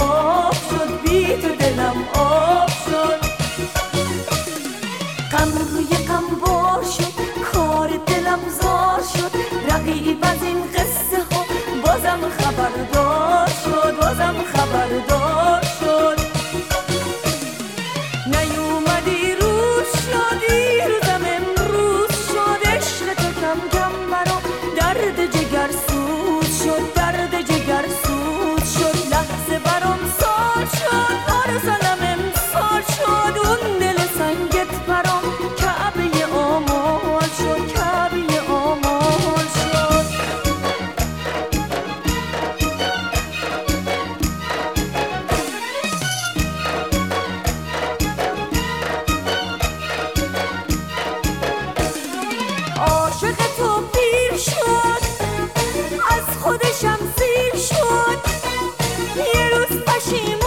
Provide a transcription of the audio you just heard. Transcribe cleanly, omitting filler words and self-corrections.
آب شد، بی تو دلم آب شد. غم روی غم بار شد، کار دلم زار شد. رقیب از این قصه ها بازم خبردار شد، بازم خبردار شد. نیومدی روز شد، دیروزم امروز شد. عشق تو کم کم مرا درد جگر سوز شد، درد جگر سوز شد. لحظه برام سال شد، پارسالم امسال شد. اون دل سنگت برام کعبه آمال شد، کعبه آمال شد. عاشق تو پیر شد، از خودشم سیر شد. یه روز پشیمون